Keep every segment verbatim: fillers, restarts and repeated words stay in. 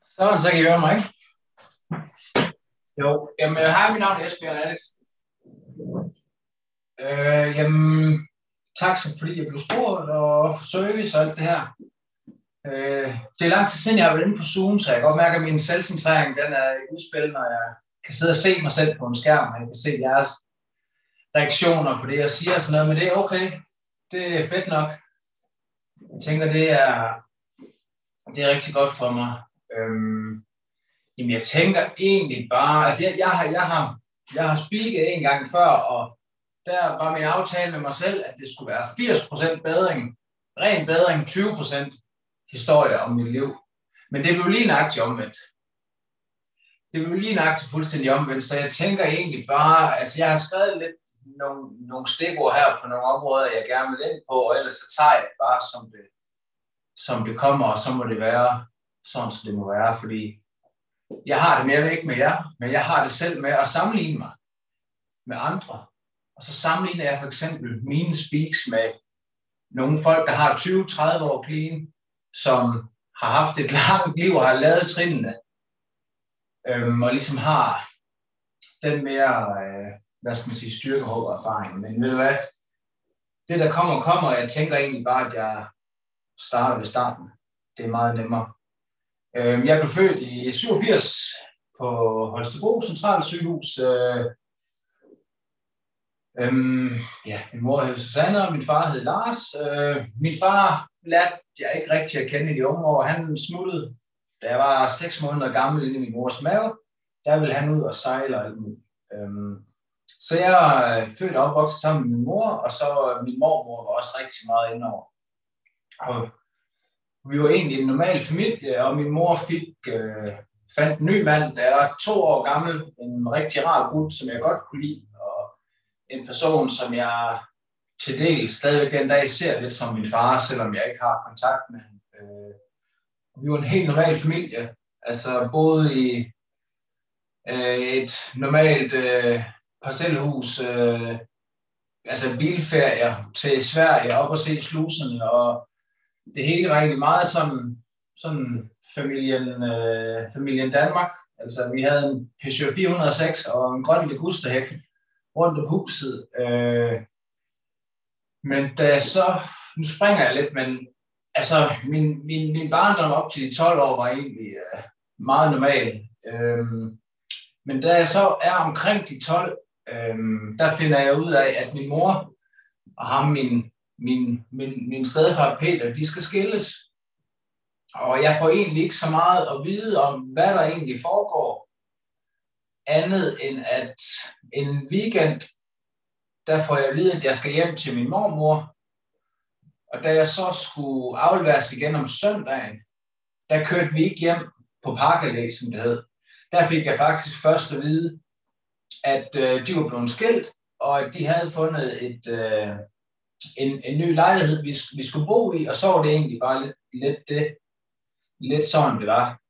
Sådan, så kan I høre mig, ikke? Jo, jamen, hej, mit navn er Esbjørn Alex. Øh, jamen, tak fordi jeg blev spurgt og for service og alt det her. Øh, det er lang tid siden, jeg har været inde på Zoom, så jeg kan godt mærke, at min selvcentrering, den er i udspil, når jeg kan sidde og se mig selv på en skærm, og jeg kan se jeres reaktioner på det, jeg siger og sådan noget, men det er okay. Det er fedt nok. Jeg tænker, det er, det er rigtig godt for mig. Øhm, Jamen, jeg tænker egentlig bare, altså jeg, jeg, har, jeg, har, jeg har speaket en gang før, og der var min aftale med mig selv, at det skulle være firs procent bedring, ren bedring, tyve procent historie om mit liv. Men det blev lige nøjagtigt omvendt. Det blev lige nøjagtigt fuldstændig omvendt, så jeg tænker egentlig bare, altså jeg har skrevet lidt nogle, nogle stikord her på nogle områder, jeg gerne vil ind på, og ellers så tager jeg det bare, som det, som det kommer, og så må det være sådan, som det må være, fordi jeg har det mere ikke med jer, men jeg har det selv med at sammenligne mig med andre. Og så sammenligner jeg for eksempel mine speaks med nogle folk, der har tyve til tredive år clean, som har haft et langt liv og har lavet trinene, øhm, og ligesom har den mere, øh, hvad skal man sige, styrke, håb og erfaring. Men ved du hvad, det der kommer, kommer, jeg tænker egentlig bare, at jeg starter ved starten. Det er meget nemmere. Jeg blev født i syvogfirs på Holstebro Centralsygehus. Øhm, ja, min mor hed Susanne, og min far hed Lars. Øh, min far lærte jeg ikke rigtig at kende i de unge år. Han smuttede, da jeg var seks måneder gammel inde i min mors mave. Der ville han ud og sejle og alt muligt. Øhm, så jeg er født og opvokset sammen med min mor, og så min mormor var også rigtig meget inde over. Og vi var egentlig en normal familie, og min mor fik, øh, fandt en ny mand, der var to år gammel. En rigtig rar gut, som jeg godt kunne lide, og en person, som jeg til del stadigvæk den dag ser lidt som min far, selvom jeg ikke har kontakt med ham. Øh, vi var en helt normal familie, altså boede i øh, et normalt øh, parcelhus, øh, altså bilferier til Sverige, op og se sluserne, og det hele var egentlig meget sådan, sådan familien, øh, familien Danmark. Altså, vi havde en Peugeot fire hundrede og seks og en grøn ligusterhæk rundt om huset. Øh, men da så, nu springer jeg lidt, men altså, min, min, min barndom op til de tolv år var egentlig øh, meget normal. Øh, men da jeg så er omkring de tolv, øh, der finder jeg ud af, at min mor og ham, min Min, min, min stedfar Peter, de skal skilles. Og jeg får egentlig ikke så meget at vide om, hvad der egentlig foregår. Andet end at en weekend, der får jeg at vide, at jeg skal hjem til min mormor. Og da jeg så skulle afleveres igen om søndagen, der kørte vi ikke hjem på Parkallé, som det hed. Der fik jeg faktisk først at vide, at øh, de var blevet skilt, og at de havde fundet et... Øh, En, en ny lejlighed, vi, vi skulle bo i, og så var det egentlig bare lidt, lidt, det, lidt sådan, det var.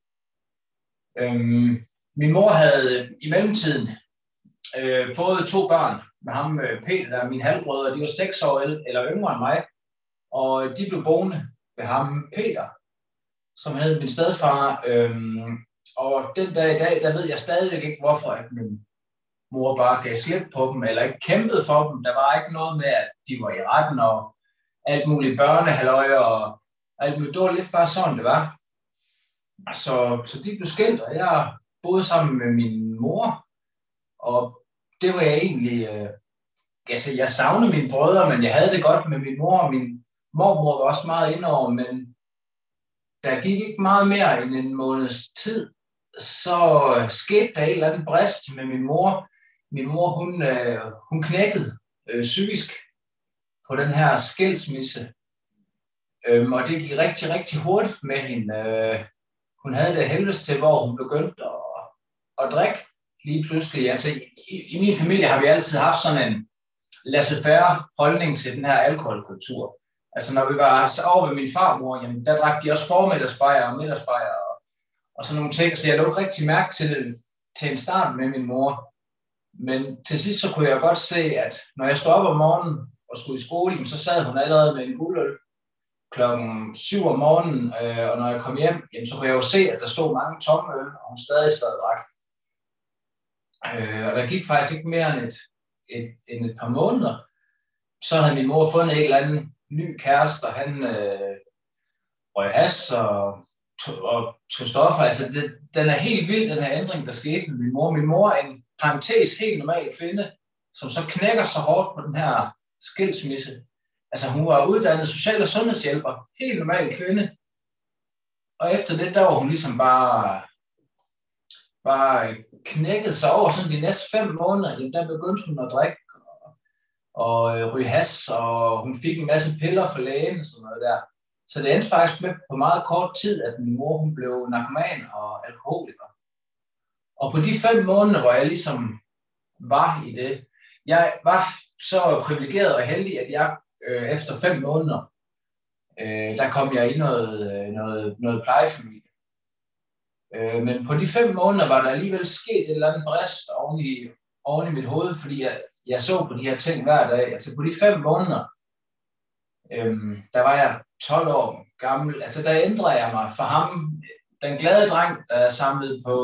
Øhm, min mor havde i mellemtiden øh, fået to børn med ham, Peter, der er min halvbrødre, de var seks år eller yngre end mig, og de blev boende ved ham, Peter, som hed min stedfar. Øhm, og den dag i dag, der ved jeg stadigvæk ikke, hvorfor at min mor bare gav slip på dem, eller ikke kæmpede for dem. Der var ikke noget med, at de var i retten, og alt muligt børnehalløjer, og alt muligt. Det var lidt bare sådan, det var. Så, så de blev skilt, og jeg boede sammen med min mor, og det var jeg egentlig... Øh, altså, jeg savnede mine brødre, men jeg havde det godt med min mor, og min mormor var også meget indover, men der gik ikke meget mere end en måneds tid, så skete der et eller andet brist med min mor. Min mor, hun, øh, hun knækkede øh, psykisk på den her skilsmisse. Øhm, og det gik rigtig, rigtig hurtigt med hende. Øh, hun havde det helvedes til, hvor hun begyndte at, at drikke lige pludselig. Altså, i, i min familie har vi altid haft sådan en laissez-faire holdning til den her alkoholkultur. Altså, når vi var over ved min farmor, jamen, der drak de også formiddagsbajer og middagsbajer og, og sådan nogle ting. Så jeg lå rigtig mærke til det til en start med min mor. Men til sidst så kunne jeg godt se, at når jeg stod op om morgenen og skulle i skole, så sad hun allerede med en guldøl klokken syv om morgenen, øh, og når jeg kom hjem, jamen, så kunne jeg jo se, at der stod mange tomme øl, og hun stadig sad og drak. Øh, og der gik faktisk ikke mere end et, et, end et par måneder. Så havde min mor fundet en eller anden ny kæreste, og han øh, røg has og, og tog stoffer. Altså, det, den er helt vild, den her ændring, der skete med min mor. Min mor er en parentes helt normal kvinde, som så knækker så hårdt på den her skilsmisse. Altså, hun var uddannet social- og sundhedshjælper. Helt normal kvinde. Og efter det, der var hun ligesom bare, bare knækket sig over sådan de næste fem måneder. Jamen, der begyndte hun at drikke og, og ryge has, og hun fik en masse piller for lægen og sådan noget der. Så det endte faktisk med på meget kort tid, at min mor hun blev narkoman og alkoholiker. Og på de fem måneder, hvor jeg ligesom var i det, jeg var så privilegeret og heldig, at jeg øh, efter fem måneder, øh, der kom jeg i noget, noget, noget plejefamilie. Øh, men på de fem måneder var der alligevel sket et eller andet brist oven i, oven i mit hoved, fordi jeg, jeg så på de her ting hver dag. Altså på de fem måneder, øh, der var jeg tolv år gammel. Altså der ændrede jeg mig fra ham, den glade dreng, der samlede på,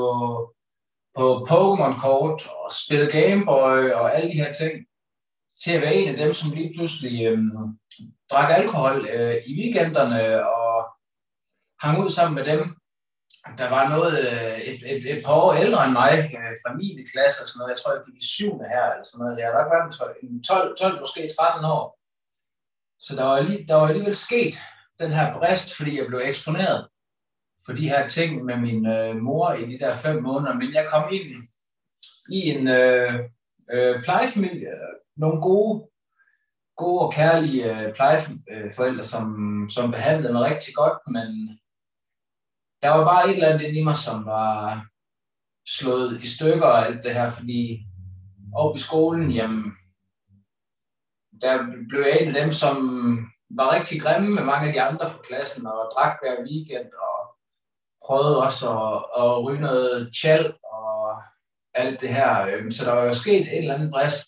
på Pokémon-kort og spillede Gameboy og alle de her ting, til at være en af dem, som lige pludselig øh, drak alkohol øh, i weekenderne og hang ud sammen med dem. Der var noget øh, et, et, et par år ældre end mig, øh, fra niende klasse og sådan noget. Jeg tror, jeg gik i syvende her, eller sådan noget. Jeg har nok været tolv, tolv, måske tretten år. Så der var, lige, der var alligevel sket den her brist, fordi jeg blev eksponeret for de her ting med min øh, mor i de der fem måneder. Men jeg kom ind i en øh, øh, plejefamilie, nogle gode, gode og kærlige øh, plejeforældre, som, som behandlede mig rigtig godt, men der var bare et eller andet inde i mig, som var slået i stykker og alt det her, fordi oppe i skolen, jamen, der blev jeg en af dem, som var rigtig grimme med mange af de andre fra klassen, og drak hver weekend, og prøvede også at, at ryge noget tjal og alt det her. Så der var jo sket et eller andet brist.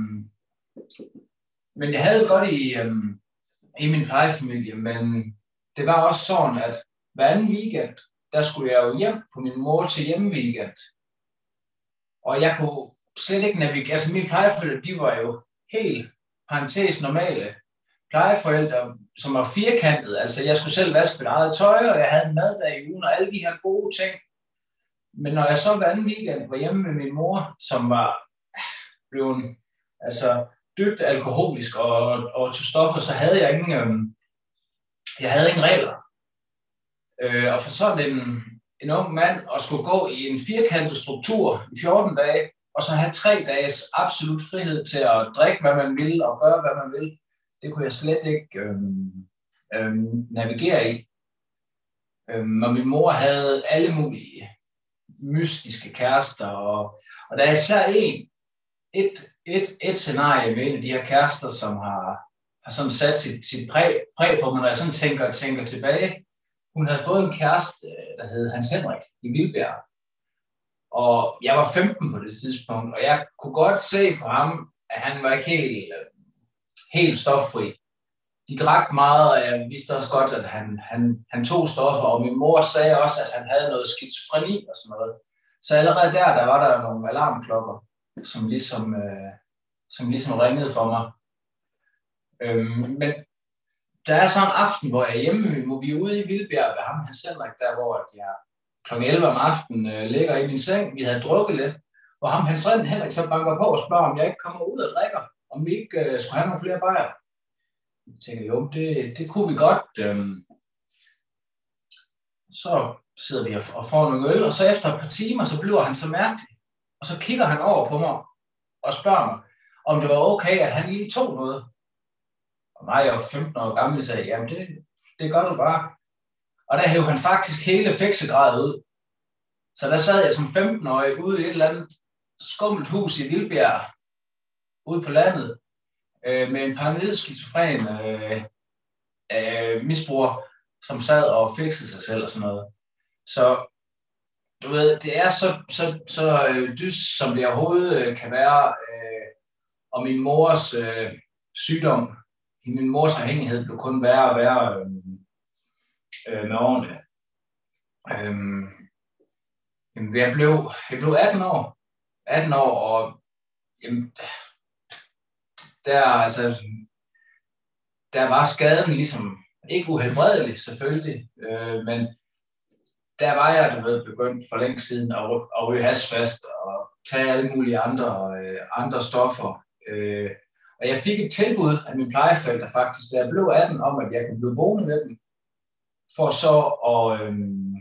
Men jeg havde det godt i, i min plejefamilie, men det var også sådan, at hver anden weekend, der skulle jeg jo hjem på min mor til hjemmeweekend. Og jeg kunne slet ikke navigere. Altså mine plejeforældre, de var jo helt parentes normale plejeforældre, som var firkantede. Altså jeg skulle selv vaske mit eget tøj, og jeg havde en maddag i ugen, og alle de her gode ting. Men når jeg så hver anden weekend var hjemme med min mor, som var blevet altså, dybt alkoholisk og, og til stoffer, så havde jeg ingen, øhm, jeg havde ingen regler. Øh, og for sådan en, en ung mand at skulle gå i en firkantet struktur i fjorten dage, og så have tre dages absolut frihed til at drikke, hvad man vil, og gøre, hvad man vil, det kunne jeg slet ikke øhm, øhm, navigere i. Øhm, og min mor havde alle mulige mystiske kærester, og, og der er især en, et, et, et scenarie med en af de her kærester, som har, har sådan sat sit, sit præg, præg på mig, når jeg sådan tænker, tænker tilbage. Hun havde fået en kæreste, der hed Hans Henrik i Vildbjerg. Og jeg var femten på det tidspunkt, og jeg kunne godt se på ham, at han var ikke helt, helt stoffri. De drak meget, og jeg vidste også godt, at han, han, han tog stoffer, og min mor sagde også, at han havde noget skizofreni og sådan noget. Så allerede der, der var der nogle alarmklokker, som ligesom, øh, som ligesom ringede for mig. Øhm, men der er så en aften, hvor jeg er hjemme, hvor vi er ude i Vildbjerg ved ham, Hans Henrik, der hvor jeg klokken elleve om aftenen øh, ligger i min seng. Vi havde drukket lidt, og ham Hans Henrik så banker på og spørger, om jeg ikke kommer ud og drikker, om vi ikke øh, skulle have nogle flere bajer. Jeg tænker, jo, det, det kunne vi godt. Øhm. Så sidder vi og får nogle øl, og så efter et par timer, så bliver han så mærkelig. Og så kigger han over på mig og spørger mig, om det var okay, at han lige tog noget. Og mig, jeg var femten år gammel, sagde, jamen det, det gør du bare. Og der hævde han faktisk hele fiksegradet ud. Så der sad jeg som femten-årig ude i et eller andet skummelt hus i Vildbjerg, ude på landet, øh, med en paranoid skizofren øh, øh, misbruger, som sad og fiksede sig selv og sådan noget. Så du ved, det er så, så, så øh, dyst, som det overhovedet øh, kan være, øh, og min mors øh, sygdom, min mors afhængighed blev kun værre og værre øh, øh, med årene. Øh, jeg, blev, jeg blev atten år, atten år, og jamen, der, altså, der var skaden ligesom, ikke uhelbredelig selvfølgelig, øh, men der var jeg, du ved, begyndt for længe siden at, at ryge hash fast og tage alle mulige andre, øh, andre stoffer. Øh, og jeg fik et tilbud af mine plejeforældre faktisk, da jeg blev atten, om at jeg kunne blive boende med dem, for så at, øh,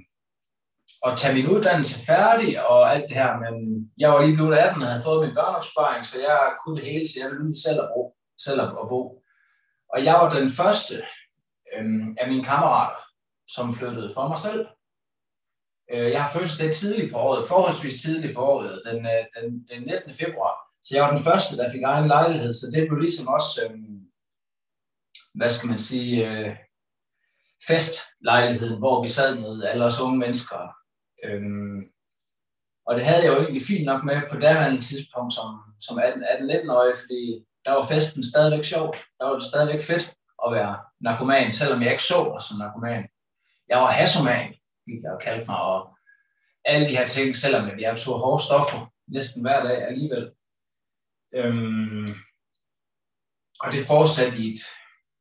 at tage min uddannelse færdig og alt det her. Men jeg var lige blevet atten og havde fået min børneopsparing, så jeg kunne det hele, så jeg ville ud selv at bo. Selv at bo. Og jeg var den første øh, af mine kammerater, som flyttede for mig selv. Jeg har fødselsdag tidligt på året, forholdsvis tidligt på året, den, den, den nittende februar. Så jeg var den første, der fik egen lejlighed, så det blev ligesom også, øh, hvad skal man sige, øh, festlejligheden, hvor vi sad med alle os unge mennesker. Øh, og det havde jeg jo egentlig fint nok med på daværende tidspunkt som, som atten-nitten-årig, fordi der var festen stadigvæk sjov. Der var det stadigvæk fedt at være narkoman, selvom jeg ikke så mig som narkoman. Jeg var hasoman, jeg har kaldt mig, og alle de her ting, selvom jeg tog hårde stoffer næsten hver dag alligevel. Øhm, og det fortsatte i et,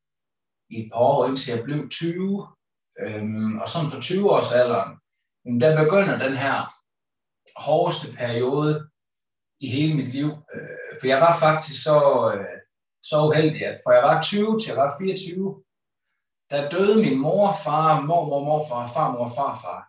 i et par år, indtil jeg blev tyve. Øhm, og sådan for tyve års alderen, der begynder den her hårdeste periode i hele mit liv. Øh, for jeg var faktisk så, øh, så uheldig, at fra jeg var tyve til jeg var fireogtyve, der døde min mor, far, mormor, morfar, farmor og farfar.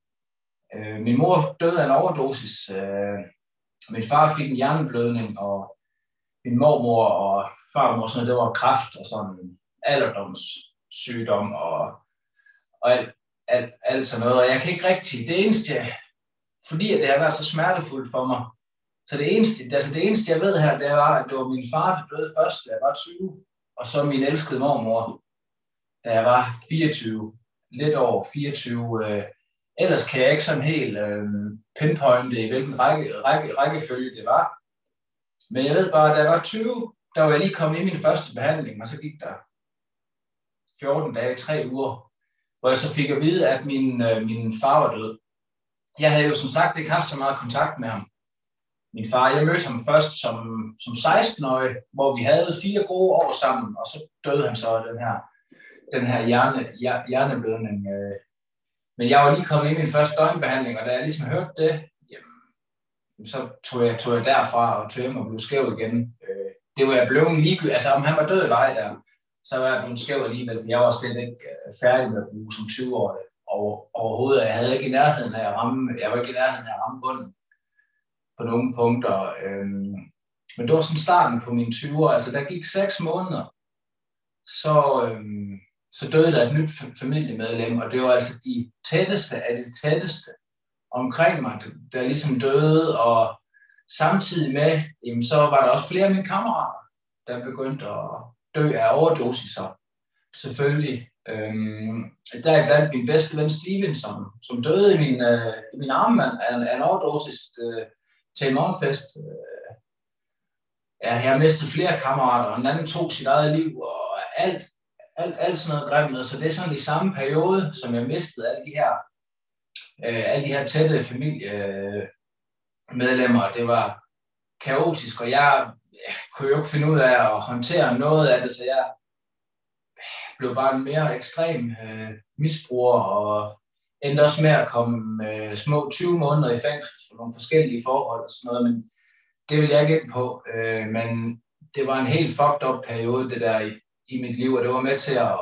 Øh, min mor døde af en overdosis. Øh, min far fik en hjerneblødning, og min mormor og farmor, sådan, det var kræft og sådan alderdomssygdom og, og alt, alt, alt sådan noget. Og jeg kan ikke rigtig, det eneste, fordi at det har været så smertefuldt for mig, så det eneste, altså det eneste jeg ved her, det var, at det var min far, der døde først, da jeg var tyve, og så min elskede mormor, da jeg var fireogtyve, lidt over fireogtyve. Øh, ellers kan jeg ikke sådan helt øh, pinpointe, i hvilken række, række, rækkefølge det var. Men jeg ved bare, at da jeg var tyve, der var jeg lige kommet i min første behandling, og så gik der fjorten dage, tre uger, hvor jeg så fik at vide, at min, øh, min far var død. Jeg havde jo som sagt ikke haft så meget kontakt med ham. Min far, jeg mødte ham først som, som seksten-årig, hvor vi havde fire gode år sammen, og så døde han så af den her den her hjerne, hjerneblødning. Men jeg var lige kommet ind i min første døgnbehandling, og da jeg ligesom hørte det, jamen, så tog jeg, tog jeg derfra og tog hjem og blev skæv igen. Det var jeg blevet ligegyldigt, altså om han var død eller ej der, så var jeg blevet skæv alligevel. Jeg var slet ikke færdig med at bruge som tyve-årig over, overhovedet. Jeg havde ikke i nærheden af at ramme, jeg var ikke i nærheden af at ramme bunden på nogle punkter. Men det var sådan starten på mine tyve år, altså der gik seks måneder, så så døde der et nyt familiemedlem, og det var altså de tætteste af de tætteste omkring mig, der ligesom døde, og samtidig med, jamen, så var der også flere af mine kammerater, der begyndte at dø af overdosiser, selvfølgelig. Øhm, der er blandt min bedste ven Steven, som, som døde i min, øh, i min armbånd af en, af en overdosis øh, til en morgenfest. Øh, ja, jeg har mistet flere kammerater, og en anden tog sit eget liv, og alt, Alt, alt sådan noget grimt noget, så det er sådan i samme periode, som jeg mistede alle de her, øh, alle de her tætte familiemedlemmer. Det var kaotisk, og jeg, jeg kunne jo ikke finde ud af at håndtere noget af det, så jeg blev bare en mere ekstrem øh, misbruger, og endte også med at komme øh, små tyve måneder i fængsel for nogle forskellige forhold og sådan noget, men det vil jeg ikke ind på. Øh, men det var en helt fucked up periode, det der i i mit liv, og det var med til at,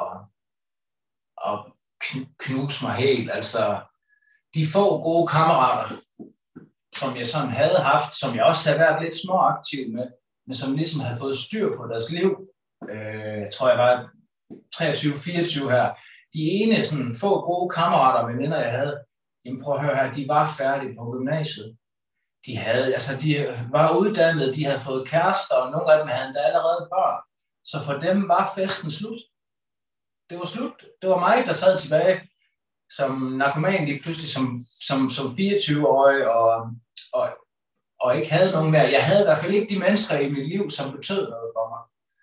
at knuse mig helt. Altså, de få gode kammerater, som jeg sådan havde haft, som jeg også havde været lidt småaktiv med, men som ligesom havde fået styr på deres liv. Øh, jeg tror, jeg var treogtyve fireogtyve her. De ene sådan få gode kammerater og veninder, jeg havde, jamen prøv at høre her, de var færdige på gymnasiet. De havde, altså de var uddannede, de havde fået kærester, og nogle af dem havde endda allerede børn. Så for dem var festen slut. Det var slut. Det var mig, der sad tilbage som narkoman lige pludselig som, som, som fireogtyve-årig og, og, og ikke havde nogen mere. Jeg havde i hvert fald ikke de mennesker i mit liv, som betød noget for mig.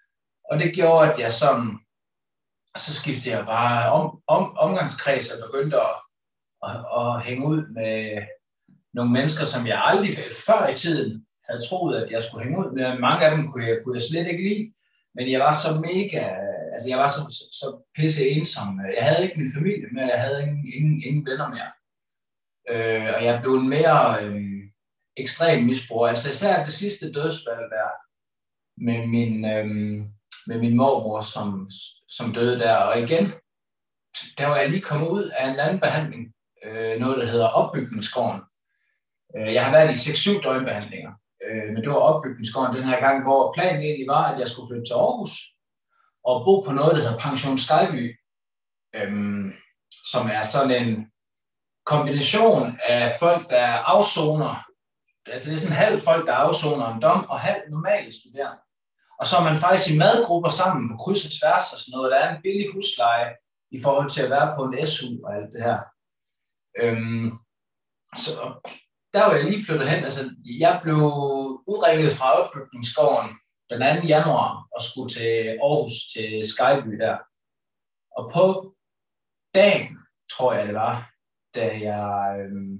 Og det gjorde, at jeg sådan, så skiftede jeg bare om, om, omgangskreds og begyndte at, at, at hænge ud med nogle mennesker, som jeg aldrig før i tiden havde troet, at jeg skulle hænge ud med. Mange af dem kunne jeg, kunne jeg slet ikke lide, men jeg var så mega, altså jeg var så, så, så pisse ensom. Jeg havde ikke min familie med, jeg havde ingen, ingen, ingen venner mere. Øh, og jeg blev en mere øh, ekstrem misbruger. Altså især det sidste dødsfald der med min, øh, med min mormor, som, som døde der. Og igen, der var jeg lige kommet ud af en anden behandling, øh, noget der hedder opbygningsgården. Jeg har været i seks syv døgnbehandlinger, øh, men det var opbygningsgården den her gang, hvor planen egentlig var, at jeg skulle flytte til Aarhus og bo på noget, der hedder Pension Skyby, øh, som er sådan en kombination af folk, der afsoner, altså det er sådan halv folk, der afsoner en dom, og halv normale studerende. Og så er man faktisk i madgrupper sammen på kryds og tværs og sådan noget. Der er en billig husleje i forhold til at være på en S U og alt det her. Øhm, så der var jeg lige flyttet hen. Altså, jeg blev udringet fra opbygningsgården den anden januar og skulle til Aarhus til Skyby der. Og på dagen, tror jeg det var, da jeg, øhm,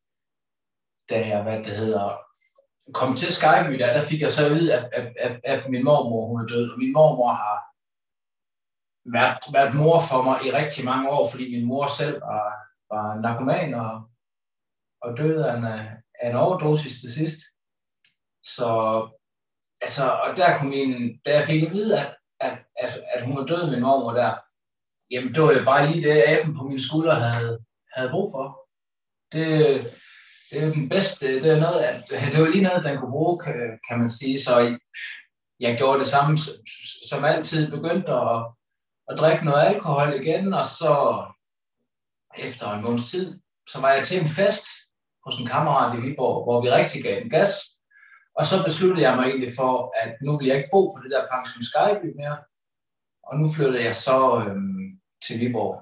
da jeg hvad det hedder, kom til Skyby der, der fik jeg så at vide, at, at, at, at min mormor hun er død. Og min mormor har været, været mor for mig i rigtig mange år, fordi min mor selv var, var narkoman og, og døde af en, af en overdosis til sidst. Så, altså, og der kom min, da jeg fik at vide, at, at, at, at hun var død, min mormor der, jamen det var jo bare lige det, aben på mine skuldre havde, havde brug for. Det, det er jo den bedste, det er noget, at, det var lige noget, den kunne bruge, kan, kan man sige. Så jeg gjorde det samme som altid, begyndte at, at drikke noget alkohol igen, og så efter en måneds tid, så var jeg til en fest hos en kammerat i Viborg, hvor vi rigtig gav den gas. Og så besluttede jeg mig egentlig for, at nu vil jeg ikke bo på det der Pension Skyby mere. Og nu flyttede jeg så øhm, til Viborg.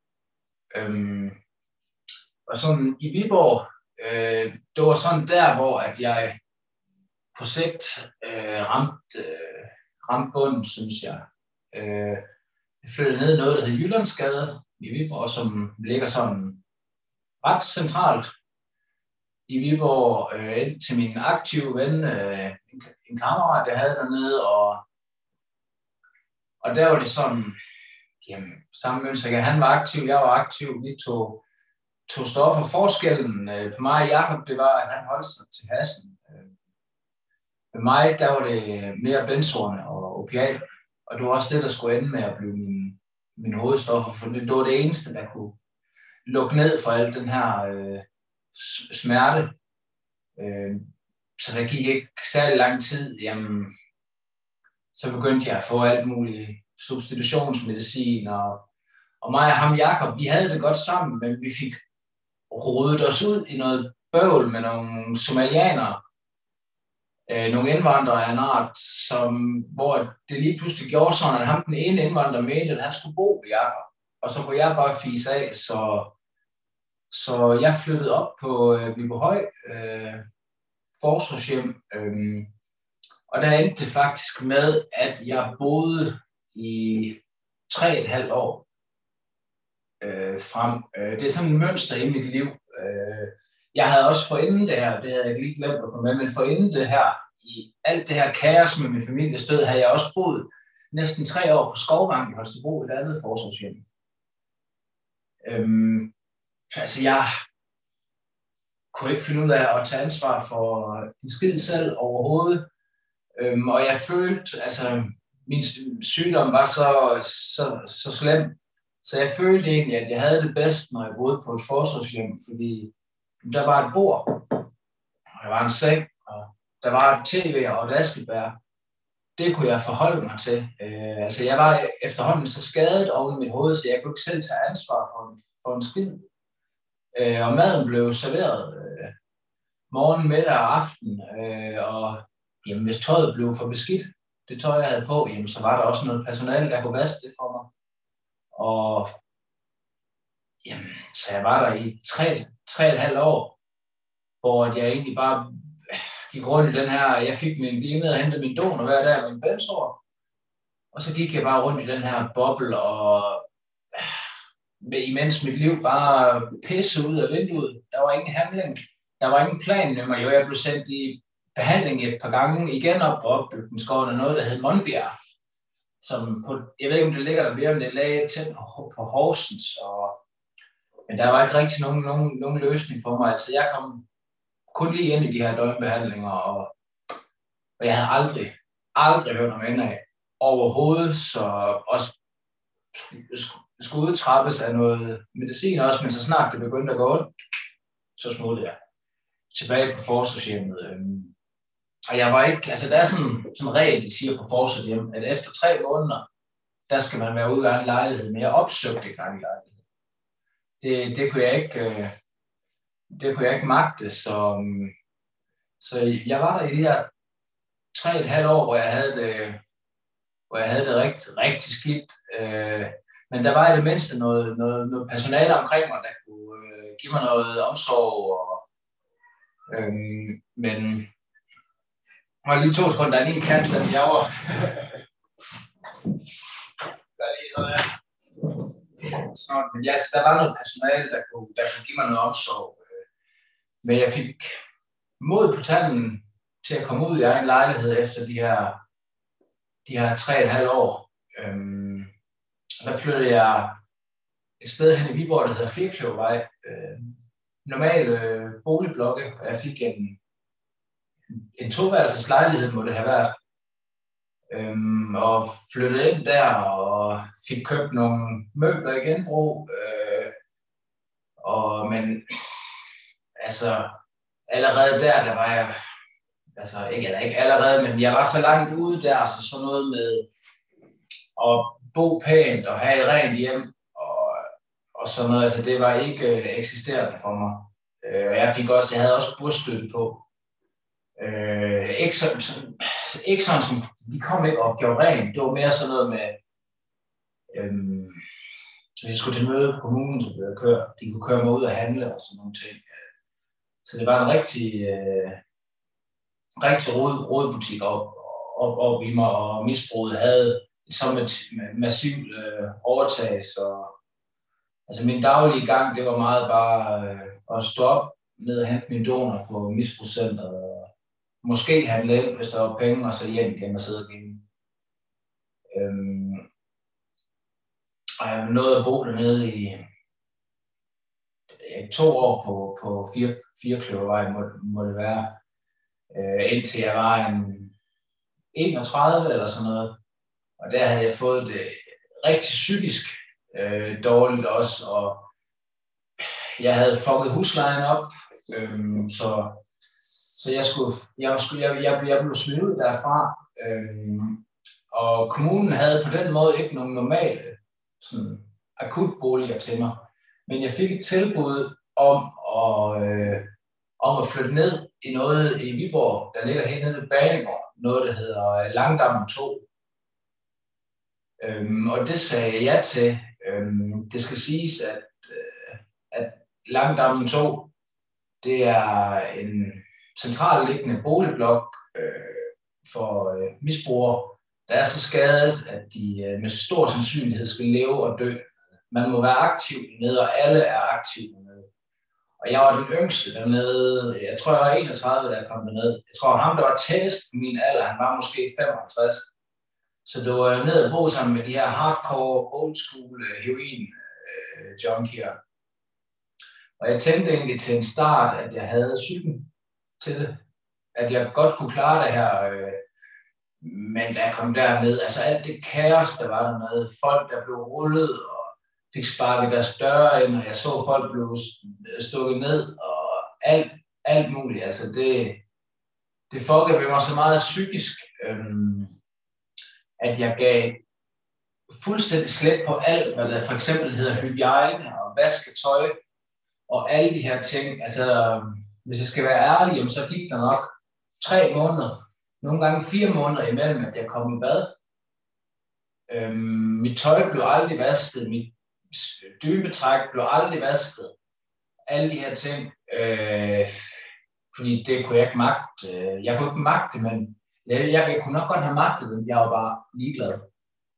Øhm, og sådan i Viborg, øh, det var sådan der, hvor at jeg på sigt øh, ramte, øh, ramte bunden, synes jeg. Øh, jeg flyttede ned i noget, der hedder Jyllandsgade i Viborg, som ligger sådan ret centralt i Viborg, øh, ind til min aktive ven, øh, en, en kammerat, jeg havde dernede, og, og der var det sådan, jamen, samme mønster. Han var aktiv, jeg var aktiv, vi tog, tog stoffer. Forskellen øh, på mig og Jacob, det var, at han holdt sig til hassen. Øh, med mig, der var det mere benzorerne og opiater, og det var også det, der skulle ende med at blive min, min hovedstoffer, for det, det var det eneste, der kunne lukke ned for al den her øh, smerte. Øh, så der gik ikke særlig lang tid, jamen, så begyndte jeg at få alt muligt substitutionsmedicin, og, og mig og ham Jakob, vi havde det godt sammen, men vi fik rodet os ud i noget bøvl med nogle somalianere, øh, nogle indvandrere af en art, som, hvor det lige pludselig gjorde sådan, at ham den ene indvandrer mente, at han skulle bo ved Jakob, og så kunne jeg bare fise af, så Så jeg flyttede op på øh, Viborghøj øh, Forsvarshjem, øh, og der endte det faktisk med, at jeg boede i tre og et halvt år øh, frem. Øh, det er sådan et mønster i mit liv. Øh, jeg havde også forinden det her, det havde jeg lige glemt at få med, men forinden det her, i alt det her kaos med min families død, havde jeg også boet næsten tre år på Skovvang i Holstebro, et andet forsvarshjem. Øh, Altså, jeg kunne ikke finde ud af at tage ansvar for en skid selv overhovedet. Øhm, og jeg følte, altså, min sygdom var så, så, så slem, så jeg følte egentlig, at jeg havde det bedst, når jeg boede på et forsvarshjem, fordi der var et bord, og der var en seng, og der var et tv og et askebær. Det kunne jeg forholde mig til. Øh, altså, jeg var efterhånden så skadet oven i mit hoved, så jeg kunne ikke selv tage ansvar for, for en skid. Øh, og maden blev serveret øh, morgen, middag og aften, øh, og jamen, hvis tøjet blev for beskidt, det tøj, jeg havde på, jamen, så var der også noget personale, der kunne vaske det for mig. Og jamen, så jeg var der i tre, tre og et halvt år, hvor jeg egentlig bare gik rundt i den her, jeg fik min gik ned og hentede min donor hver dag med min benzor, Og så gik jeg bare rundt i den her boble, og imens mit liv bare pisse ud af vinduet. Der var ingen handling. Der var ingen plan med mig. Jo, jeg blev sendt i behandling et par gange igen op på opbygningsgården af noget, der hed Monbjerg. Som på, jeg ved ikke, om det ligger der mere, men det lagde tæt på, på Horsens. Og, men der var ikke rigtig nogen, nogen, nogen løsning for mig. Altså, jeg kom kun lige ind i de her døgnbehandlinger, og, og jeg havde aldrig, aldrig hørt om ende af overhovedet, så også skulle udtrappes af noget medicin også, men så snart det begyndte at gå ondt, så smuttede jeg tilbage på forsvarshjemmet. Og jeg var ikke, altså der er sådan, sådan en regel, de siger på forsvarshjemmet, at efter tre måneder, der skal man være ude af en lejlighed, men jeg opsøgte ikke en lejlighed. Det, det kunne jeg ikke, det kunne jeg ikke magte, så, så jeg var der i de her tre og et halvt år, hvor jeg havde det, hvor jeg havde det rigtig, rigtig skidt. Men der var i det mindste noget, noget, noget personale omkring mig, der kunne øh, give mig noget omsorg. Og, øhm, men og lige to sekunder, der er lige en kat, der bjerger. Der er lige sådan her. Så, men ja, så der var noget personale, der kunne, der kunne give mig noget omsorg. Men jeg fik mod på tanden til at komme ud i egen lejlighed efter de her, de her tre og et halvt år. Øhm, Der flyttede jeg et sted hen i Viborg, der hedder Firkløvervej. Øh, normale øh, boligblokke, og jeg fik en, en toværelses lejlighed, må det have været. Øhm, og flyttede ind der, og fik købt nogle møbler i genbrug. Øh, og, men altså, allerede der, der var jeg, altså ikke, eller ikke allerede, men jeg var så langt ude der, så sådan noget med at bo pænt og have et rent hjem og, og sådan noget, altså det var ikke øh, eksisterende for mig. Øh, jeg fik også, jeg havde også bostøtte på. Øh, ikke, så, så, ikke sådan som, de kom ikke og gjorde rent, det var mere sådan noget med, øh, hvis jeg skulle til møde på kommunen, så blev jeg kørt, de kunne køre mig ud og handle og sådan nogle ting. Så det var en rigtig, øh, rigtig rod, rodbutik op, op, op i mig, og misbruget havde som et massivt øh, overtag, så altså min daglige gang, det var meget bare øh, at stå op, ned og hente mine donor på misbrugscenteret, og måske handle ind, hvis der var penge, og så hjem igen og sidde igen. Øhm, og jeg nåede at bo dernede i øh, to år på, på fire, Firkløvervej, må, må det være, øh, indtil jeg var en enogtredive eller sådan noget. Og der havde jeg fået det rigtig psykisk øh, dårligt også, og jeg havde fucket huslejen op, øhm, så, så jeg, skulle, jeg, skulle, jeg, jeg, jeg blev smidt ud derfra. Øhm, og kommunen havde på den måde ikke nogen normale sådan, akutboliger til mig, men jeg fik et tilbud om at, øh, om at flytte ned i noget i Viborg, der ligger helt nede ved Banegård, noget der hedder Langdammen to. Øhm, og det sagde jeg ja til. Øhm, det skal siges, at, øh, at Langdammen to, det er en centralliggende boligblok øh, for øh, misbrugere, der er så skadet, at de øh, med stor sandsynlighed skal leve og dø. Man må være aktiv dernede, og alle er aktive dernede. Og jeg var den yngste dernede. Jeg tror, jeg var enogtredive, da jeg kom derned. Jeg tror, ham, der var tættest på min alder, han var måske femoghalvtreds. Så det var ned og bo sammen med de her hardcore, old school heroin øh, junkier. Og jeg tænkte egentlig til en start, at jeg havde cyklen til det. At jeg godt kunne klare det her. Øh, men da jeg kom derned, altså alt det kaos, der var dernede, folk, der blev rullet og fik sparket deres døre ind, og jeg så folk blev stukket ned, og alt, alt muligt. Altså det, det fuckede ved mig så meget psykisk, øhm, at jeg gav fuldstændig slip på alt, hvad der for eksempel hedder hygiejne og vasketøj og alle de her ting. Altså, hvis jeg skal være ærlig, så gik der nok tre måneder, nogle gange fire måneder imellem, at jeg kom i bad. Øhm, mit tøj blev aldrig vasket, mit dybetræk blev aldrig vasket. Alle de her ting, øh, fordi det kunne jeg ikke magte. Jeg kunne ikke magte, men jeg, jeg, jeg kunne nok godt have magtet det, jeg var bare ligeglad.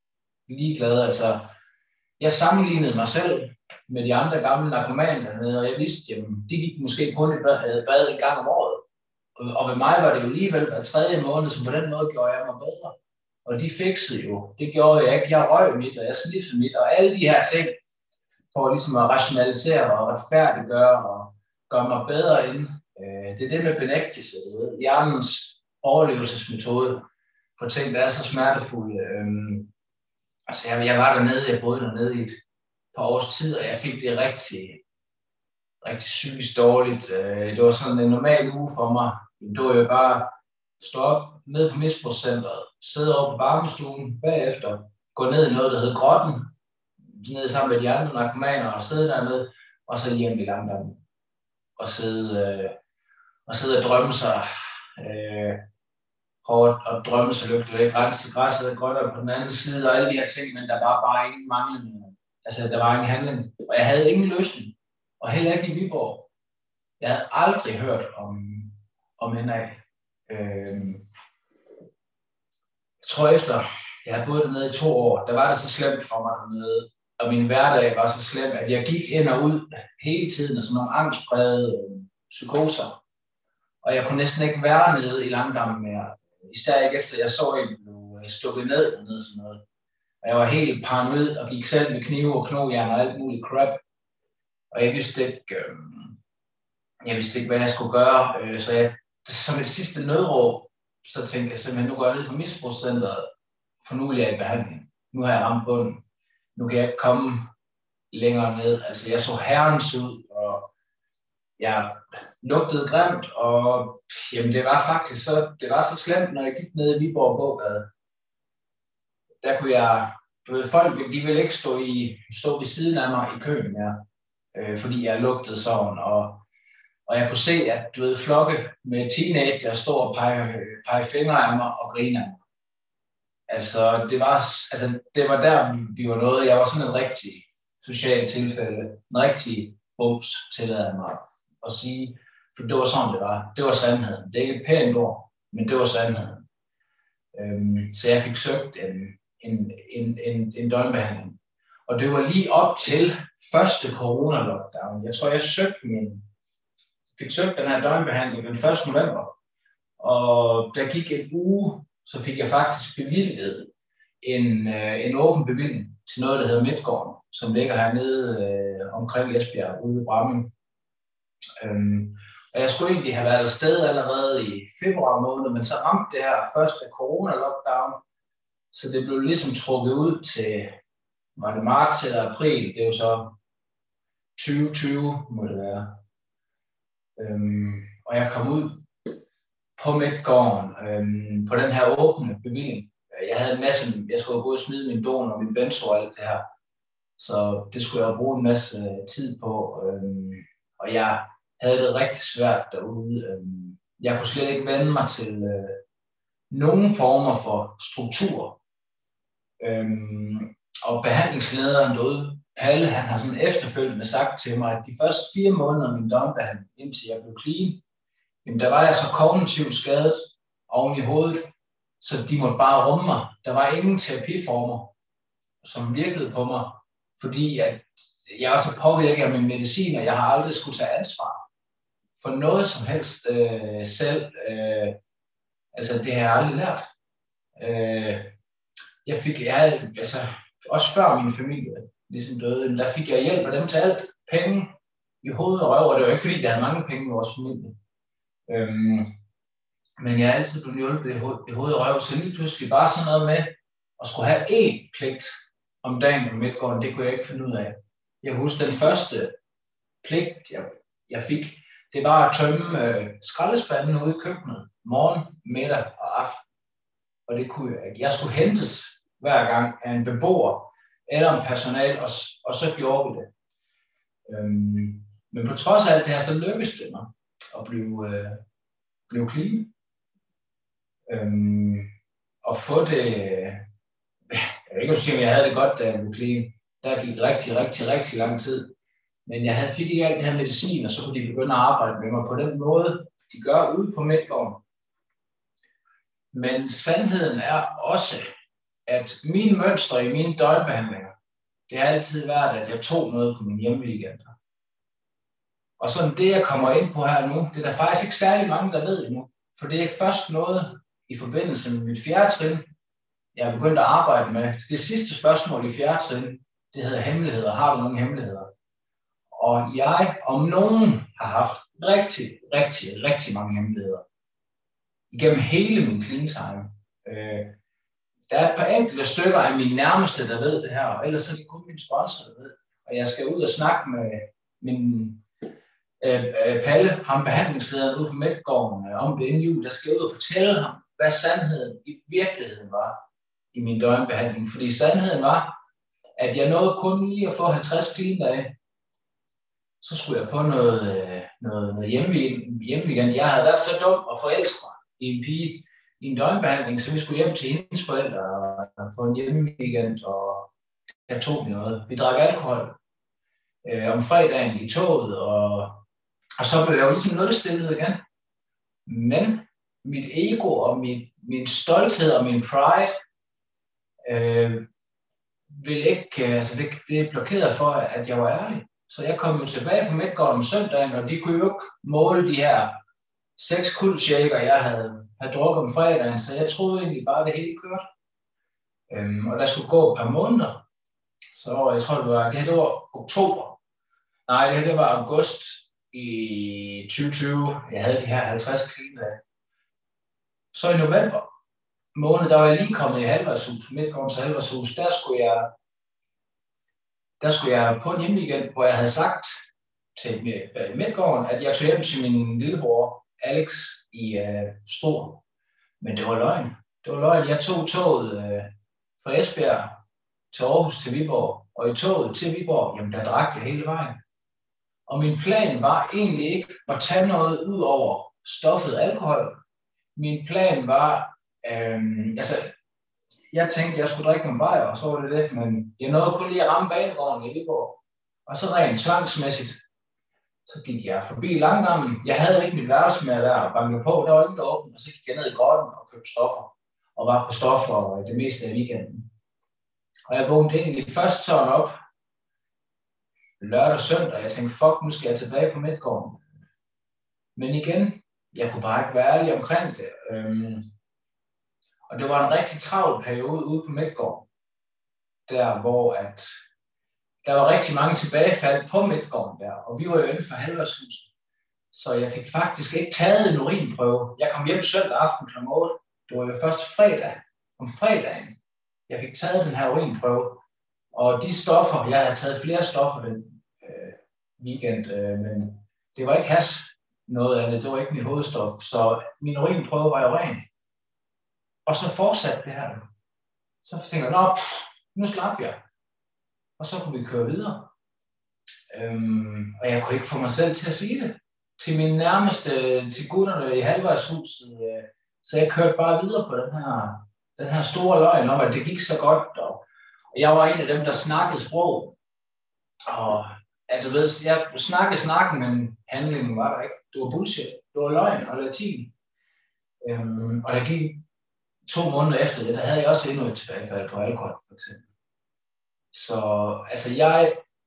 ligeglad. Altså, jeg sammenlignede mig selv med de andre gamle narkomaner dernede, og jeg vidste, at de gik måske kun i bad, bad en gang om året. Og ved mig var det jo alligevel hver tredje måned, så på den måde gjorde jeg mig bedre. Og de fikset jo. Det gjorde jeg ikke. Jeg røg mit, og jeg sniffede mit, og alle de her ting, for ligesom at rationalisere og retfærdiggøre og gøre mig bedre ind. Det er det med benægtelse, du ved. Hjernens overlevelsesmetode for ting, der er så smertefulde. Altså, jeg, jeg var dernede, jeg boede dernede i et par års tid, og jeg fik det rigtig, rigtig psykisk dårligt. Det var sådan en normal uge for mig. Det var jo bare stå op ned på misbrugscenteret, sidde over på varmestuen, bagefter gå ned i noget, der hed Grotten, ned sammen med de andre narkomaner og sidde dernede, og så hjem i Langdammen og sidde, øh, og sidde og drømme sig øh, hårdt og drømme sig lygte væk, rense til græsset og grønner på den anden side og alle de her ting, men der var bare ingen manglende, altså der var ingen handling, og jeg havde ingen løsning, og heller ikke i Viborg. Jeg havde aldrig hørt om, om N A. Øh, jeg tror efter, jeg havde boet dernede i to år, der var det så slemt for mig dernede, og min hverdag var så slem, at jeg gik ind og ud hele tiden af sådan nogle angstprægede øh, psykoser. Og jeg kunne næsten ikke være nede i Langdammen mere. Især ikke efter, jeg så en blev stukket ned dernede sådan noget. Og jeg var helt paranoid og gik selv med knive og knogjern og alt muligt crap. Og jeg vidste ikke, øh, jeg vidste ikke, hvad jeg skulle gøre. Øh, så jeg, som et sidste nødråb, så tænkte jeg simpelthen, nu går jeg ned på misbrugscenteret, for nu er jeg i behandling. Nu har jeg ramt bunden. Nu kan jeg ikke komme længere ned. Altså, jeg så herrens ud, og jeg lugtede grimt, og jamen, det var faktisk så, det var så slemt, når jeg gik ned i Viborg Gågade. Der kunne jeg, du ved, folk, de ville ikke stå, i, stå ved siden af mig i køen mere, øh, fordi jeg lugtede sådan, og, og jeg kunne se, at du ved, flokke med teenager stod og pege, pege fingre af mig og griner af mig. Altså, det var, altså, det var der, vi var nået. Jeg var sådan et rigtig socialt tilfælde, en rigtig bums, tillader mig at sige, for det var sådan, det var. Det var sandheden. Det er ikke et pænt ord, men det var sandheden. Øhm, så jeg fik søgt en, en, en, en, en døgnbehandling. Og det var lige op til første corona-lockdown. Jeg tror, jeg søgte min, fik søgt den her døgnbehandling den første november. Og der gik en uge, så fik jeg faktisk bevilget en, øh, en åben bevilling til noget, der hedder Midtgården, som ligger hernede øh, omkring Esbjerg, ude ved Bramming. Øhm, og jeg skulle egentlig have været afsted allerede i februar måned, men så ramte det her første corona-lockdown, så det blev ligesom trukket ud til, var det marts eller april, det er jo så tyve tyve, må det være. Øhm, og jeg kom ud på Midtgården, øhm, på den her åbne bevilling. Jeg havde en masse, jeg skulle gå og smide min don og min benzo og alt det her, så det skulle jeg bruge en masse tid på, øhm, og jeg havde det rigtig svært derude. Øhm, jeg kunne slet ikke vende mig til øh, nogen former for struktur. Øhm, og behandlingslederen derude, Palle, han har sådan efterfølgende sagt til mig, at de første fire måneder af min døgnbehandling, indtil jeg blev clean, jamen der var jeg så kognitivt skadet oven i hovedet, så de måtte bare rumme mig. Der var ingen terapiformer, som virkede på mig, fordi at jeg var så påvirket af min medicin, og jeg har aldrig skulle tage ansvar for noget som helst øh, selv. Øh, altså det har jeg aldrig lært. Øh, jeg fik, jeg havde, altså også før min familie ligesom døde, der fik jeg hjælp af dem til alt. Penge i hoved og røv, og det var ikke fordi, der havde mange penge i vores familie. Øhm, men jeg er altid blevet hjulpet i, ho- i hoved og røv, så lige pludselig bare sådan noget med at skulle have én pligt om dagen på Midtgården, det kunne jeg ikke finde ud af. Jeg kan huske, den første pligt, jeg, jeg fik, det var at tømme øh, skraldespanden ude i køkkenet, morgen, middag og aften. Og det kunne jeg ikke. Jeg skulle hentes hver gang af en beboer eller en personal, og, og så gjorde vi det. Øhm, men på trods af alt det her, så lykkedes det mig at blive, øh, blive clean. Øhm, og få det, jeg vil ikke sige, at jeg havde det godt, da jeg blev clean. Der gik rigtig, rigtig, rigtig lang tid. Men jeg havde fik ikke alt det her medicin, og så kunne de begynde at arbejde med mig på den måde, de gør ude på Midtgården. Men sandheden er også, at mine mønstre i mine døgnbehandlinger, det har altid været, at jeg tog noget på mine hjemmeweekender. Og sådan det, jeg kommer ind på her nu, det er der faktisk ikke særlig mange, der ved endnu. For det er først noget i forbindelse med mit fjerde trin, jeg er begyndt at arbejde med. Det sidste spørgsmål i fjerde trin, det hedder hemmeligheder. Har du nogle hemmeligheder? Og jeg, om nogen, har haft rigtig, rigtig, rigtig mange hemmeligheder. Igennem hele min clean time. Øh, der er et par enkelte stykker af mine nærmeste, der ved det her, og ellers er det kun min sponsor, der ved. Og jeg skal ud og snakke med min øh, øh, Palle, ham behandlingslederen ude på Midtgården, øh, om det inden jul. Der skal jeg ud og fortælle ham, hvad sandheden i virkeligheden var i min døgnbehandling. Fordi sandheden var, at jeg nåede kun lige at få halvtreds clean dage. Så skulle jeg på noget, noget, noget hjemmeweekend. Jeg havde været så dum og forelsket mig i en pige i en døgnbehandling, så vi skulle hjem til hendes forældre på en hjemmeweekend, og jeg tog vi noget. Vi drak alkohol øh, om fredagen i toget, og, og så blev jeg jo ligesom nulstillet igen. Men mit ego og mit, min stolthed og min pride øh, ville ikke, altså det, det blokerede for, at jeg var ærlig. Så jeg kom jo tilbage på Midtgården om søndagen, og de kunne jo ikke måle de her seks kuldshaker, jeg havde, havde drukket om fredagen, så jeg troede egentlig bare, det hele kørte. Øhm, og der skulle gå et par måneder. Så jeg tror, det var, det her det var oktober. Nej, det her det var august i tyve tyve. Jeg havde de her halvtreds clean dage. Så i november måned, der var jeg lige kommet i Halvardshus, Midtgårdens Halvardshus. Der skulle jeg Der skulle jeg på en hjemmeweekend, hvor jeg havde sagt til Midtgården, at jeg tog hjem til min lillebror Alex i øh, Struer. Men det var løgn. Det var løgn. Jeg tog toget øh, fra Esbjerg til Aarhus til Viborg, og i toget til Viborg, jamen der drak jeg hele vejen. Og min plan var egentlig ikke at tage noget ud over stoffet alkohol. Min plan var, øh, altså jeg tænkte, jeg skulle drikke nogle bajer, og så var det det, men jeg nåede kun lige at ramme banegården i Viborg. Og så rent tvangsmæssigt, så gik jeg forbi Langdammen. Jeg havde ikke mit værelse med der og bankede på, der var ingen der åbent, og så gik jeg ned i grotten og købte stoffer, og var på stoffer det meste af weekenden. Og jeg vågnede egentlig først sådan op, lørdag og søndag, jeg tænkte, fuck, nu skal jeg tilbage på Midtgården. Men igen, jeg kunne bare ikke være ærlig omkring det. Øhm, Og det var en rigtig travl periode ude på Midtgården, der hvor at der var rigtig mange tilbagefald på Midtgården der, og vi var jo inden for Halvardshus. Så jeg fik faktisk ikke taget en urinprøve. Jeg kom hjem søndag aften klokken otte. Det var jo først fredag, om fredagen, jeg fik taget den her urinprøve. Og de stoffer, jeg havde taget flere stoffer den øh, weekend, øh, men det var ikke hash noget af det, det var ikke mit hovedstof, så min urinprøve var jo ren. Og så fortsatte det her. Så tænkte jeg, nå, pff, nu slap jeg. Og så kunne vi køre videre. Øhm, og jeg kunne ikke få mig selv til at sige det. Til mine nærmeste, til gutterne i Halvardshuset. Øh, så jeg kørte bare videre på den her, den her store løgn om, at det gik så godt. Og jeg var en af dem, der snakkede sprog. Og altså, ved, jeg snakkede snakken, men handlingen var der ikke. Det var bullshit. Det var løgn og latin. Øhm, og der gik to måneder efter det, der havde jeg også endnu et tilbagefald på alkohol, for eksempel. Så altså jeg,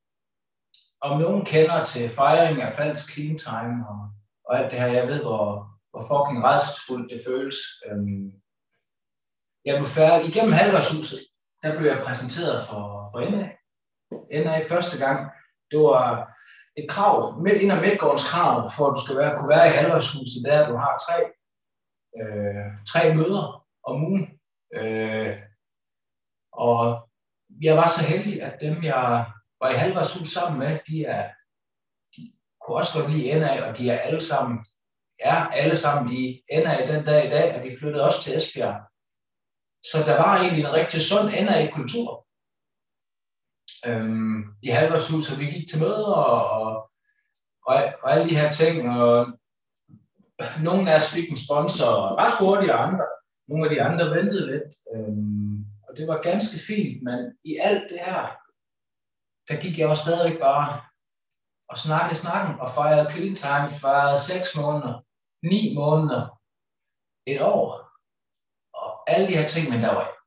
om nogen kender til fejring af falsk clean time og, og alt det her, jeg ved, hvor, hvor fucking rædselsfuldt det føles. Øhm, jeg blev færdig. Igennem Halvardshuset, der blev jeg præsenteret for, for N A. N A første gang. Det var et krav, en af Midtgårdens krav, for at du skal være, kunne være i Halvardshuset, der du har tre, øh, tre møder om ugen. Øh, og jeg var så heldig, at dem, jeg var i Halvarshus sammen med, de, er, de kunne også godt lide N A, og de er alle sammen, er alle sammen i N A den dag i dag, og de flyttede også til Esbjerg. Så der var egentlig en rigtig sund N A-kultur øhm, i Halvarshus, og vi gik til møder og, og, og, og alle de her ting, og nogle af os fik en sponsor ret hurtigt, og andre Nogle af de andre ventede lidt, øhm, og det var ganske fint, men i alt det her, der gik jeg jo stadig bare og snakkede snakken og fejrede clean time, fejrede seks måneder, ni måneder, et år, og alle de her ting, men der var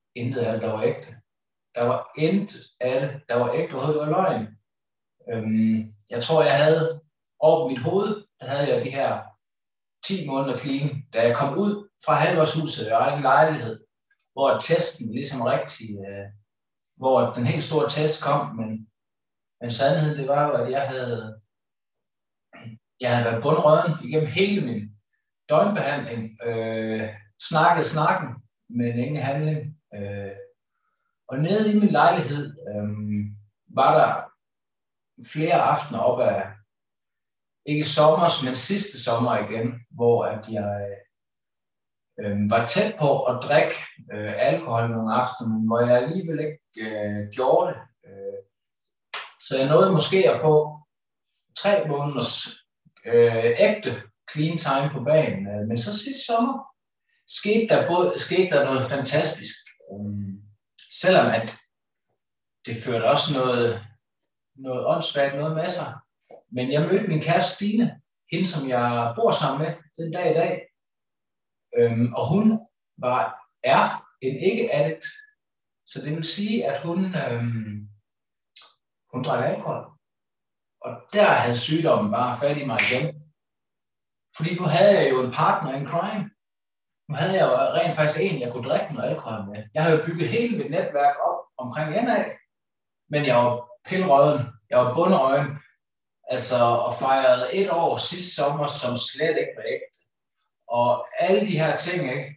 intet af det, der var ægte. Der var intet af det, der var ægte, og det var løgn. Øhm, jeg tror, jeg havde over mit hoved, der havde jeg de her ti måneder clean, da jeg kom ud fra halvårshuset i egen lejlighed, hvor testen ligesom rigtig, øh, hvor den helt store test kom, men, men sandheden det var jo, at jeg havde, jeg havde været bundrøden igennem hele min døgnbehandling, øh, snakket snakken, men ingen handling. Øh, og nede i min lejlighed øh, var der flere aftener op ad, ikke sommers, men sidste sommer igen, hvor at jeg øh, var tæt på at drikke øh, alkohol nogle aftener, men hvor jeg alligevel ikke øh, gjorde det. Øh, så jeg nåede måske at få tre måneders øh, ægte clean time på banen. Øh, men så sidste sommer skete der, både, skete der noget fantastisk. Øh, selvom at det førte også noget, noget åndssvagt noget med sig. Men jeg mødte min kæreste Stine, hende som jeg bor sammen med den dag i dag. Øhm, og hun var, er en ikke-addict. Så det vil sige, at hun, øhm, hun drak alkohol. Og der havde sygdommen bare fat i mig igen. Fordi nu havde jeg jo en partner in crime. Nu havde jeg jo rent faktisk en, jeg kunne drikke noget alkohol med. Jeg havde jo bygget hele mit netværk op omkring N A. Men jeg var pillerøden. Jeg var bunderøden. Altså, og fejrede et år sidste sommer, som slet ikke var ægte. Og alle de her ting, ikke?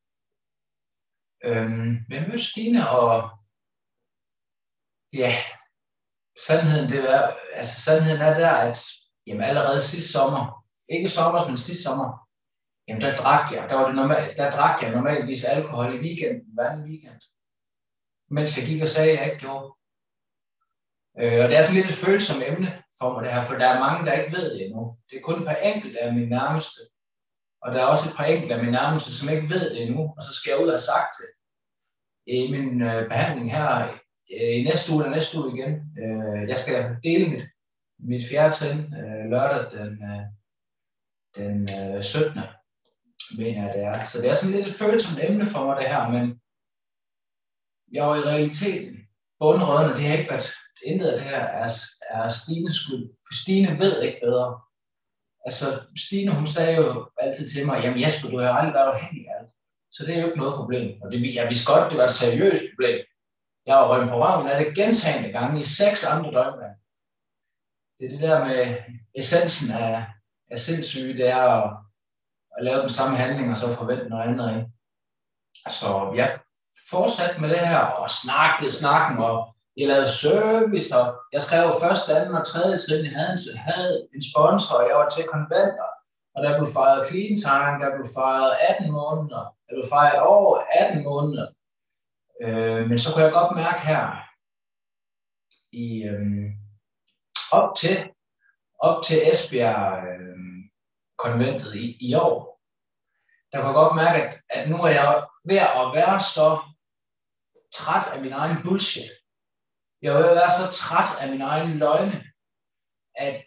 Øhm, men mødte Stine, og ja, sandheden, det var, altså, sandheden er der, at jamen, allerede sidste sommer, ikke sommer, men sidste sommer, jamen, der drak jeg, der, var det normalt, der drak jeg normalvis alkohol i weekenden, hver anden weekend. Mens jeg gik og sagde, at jeg ikke gjorde. Øh, og det er sådan lidt et følsomt emne for mig det her, for der er mange, der ikke ved det endnu. Det er kun et par enkelte af mine nærmeste. Og der er også et par enkelte af mine nærmeste, som ikke ved det endnu. Og så skal jeg ud og have sagt det i min øh, behandling her øh, i næste uge eller næste uge igen. Øh, jeg skal dele mit, mit fjerde trin øh, lørdag den, øh, den øh, syttende mener jeg det er. Så det er sådan lidt et følsomt emne for mig det her, men jeg var i realiteten bundrødende. Det har ikke været intet af det her er, er Stines skyld. For Stine ved ikke bedre. Altså, Stine, hun sagde jo altid til mig, jamen Jesper, du har aldrig været afhængig af det. Så det er jo ikke noget problem. Og det, jeg vidste godt, det var et seriøst problem. Jeg var rømt på røven af det gentagne gange i seks andre døgn. Det er det der med essensen af, af sindssyge, det er at, at lave den samme handling, og så forvente noget andet. Ikke? Så jeg fortsatte med det her, og snakkede snakken, og jeg lavede service, og jeg skrev første, anden og tredje trin. Jeg havde en, havde en sponsor, og jeg var til konventer, og der blev fejret clean time, der blev fejret atten måneder, der blev fejret over atten måneder. Øh, men så kunne jeg godt mærke her, i, øh, op til, op til Esbjerg øh, konventet i, i år, der kunne jeg godt mærke, at, at nu er jeg ved at være så træt af min egen bullshit. Jeg var ved at være så træt af min egen løgne, at,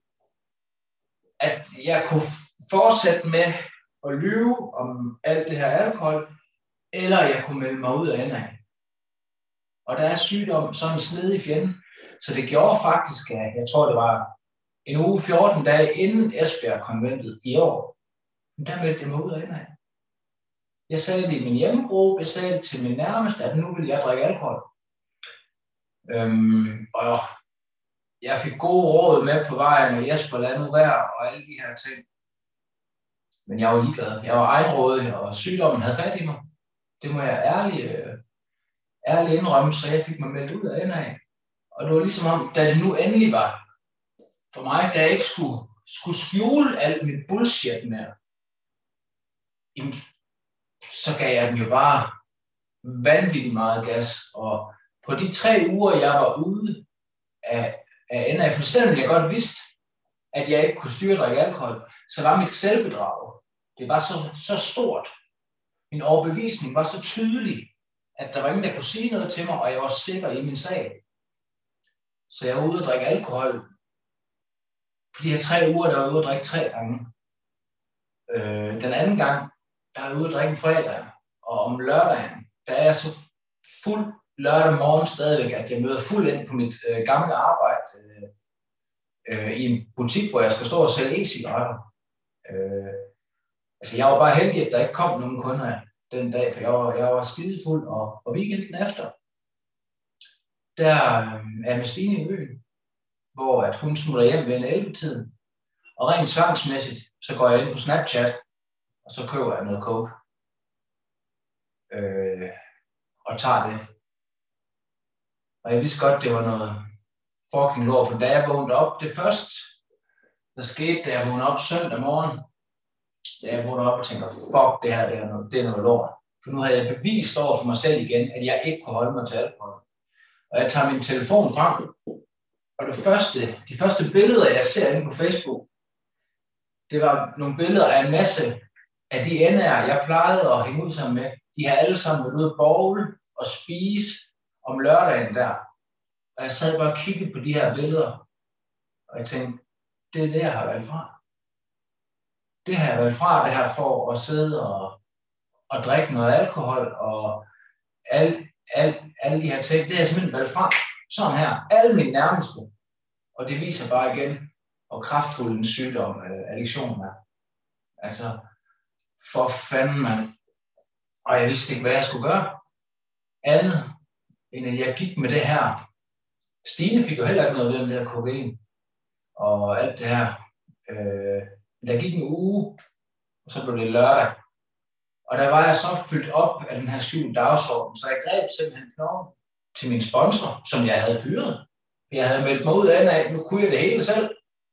at jeg kunne fortsætte med at lyve om alt det her alkohol, eller jeg kunne melde mig ud af N A. Og der er sygdom sådan en snedig fjende, så det gjorde faktisk, at jeg tror det var en uge fjorten dage inden Esbjerg-konventet i år, men der meldte jeg mig ud af N A. Jeg sagde det i min hjemmegruppe, jeg sagde det til min nærmeste, at nu vil jeg drikke alkohol. Øhm, og jeg fik gode råd med på vejen, og Jesper lad nu være, og alle de her ting. Men jeg var ligeglad. Jeg var egenrådig, og sygdommen havde fat i mig. Det må jeg ærligt, øh, ærligt indrømme, så jeg fik mig meldt ud af N A. Og det var ligesom om, da det nu endelig var for mig, da jeg ikke skulle, skulle skjule alt mit bullshit mere, så gav jeg den jo bare vanvittigt meget gas. Og på de tre uger, jeg var ude af, af N A, for selvom jeg godt vidste, at jeg ikke kunne styre at drikke alkohol, så var mit selvbedrag, det var så, så stort. Min overbevisning var så tydelig, at der var ingen, der kunne sige noget til mig, og jeg var sikker i min sag. Så jeg var ude at drikke alkohol. For de her tre uger, der var jeg ude at drikke tre gange. Øh, den anden gang, der er jeg ude at drikke en fredag, og om lørdagen, der er jeg så fuld lørdag morgen stadigvæk, at jeg møder fuld ind på mit øh, gamle arbejde øh, øh, i en butik, hvor jeg skal stå og sælge e-cigaretter. Øh, altså, jeg var bare heldig, at der ikke kom nogen kunder den dag, for jeg var, jeg var skidefuld, og, og weekenden efter, der øh, er jeg med Stine i øen, hvor at hun smutter hjem ved en elleve-tiden, og rent tvangsmæssigt, så går jeg ind på Snapchat, og så køber jeg noget coke. Øh, og tager det. Og jeg vidste godt, det var noget fucking lort, for da jeg vågnede op, det første, der skete, da jeg vågnede op søndag morgen, da jeg vågnede op og tænkte, fuck, det her det er, noget, det er noget lort. For nu havde jeg bevist over for mig selv igen, at jeg ikke kunne holde mig til alkohol. Og jeg tager min telefon frem, og det første, de første billeder, jeg ser inde på Facebook, det var nogle billeder af en masse af de ender, jeg plejede at hænge ud sammen med. De har alle sammen været ude at bowle og spise om lørdagen der. Og jeg sad bare og kiggede på de her billeder, og jeg tænkte, det er det, jeg har valgt fra. Det har jeg valgt fra, det her for at sidde og, og drikke noget alkohol, og alt, alt, alle de her ting, det har jeg simpelthen valgt fra. Sådan her, alle mine nærmeste. Og det viser bare igen, hvor kraftfuld en sygdom, øh, addiktion er. Altså, for fanden, mand. Og jeg vidste ikke, hvad jeg skulle gøre. Andet, end at jeg gik med det her. Stine fik jo heller ikke noget ved med det her kokain. Og alt det her. Øh, der gik en uge, og så blev det lørdag. Og der var jeg så fyldt op af den her syvende dagsorden, så jeg greb simpelthen knoglen til min sponsor, som jeg havde fyret. Jeg havde meldt mig ud af, at nu kunne jeg det hele selv.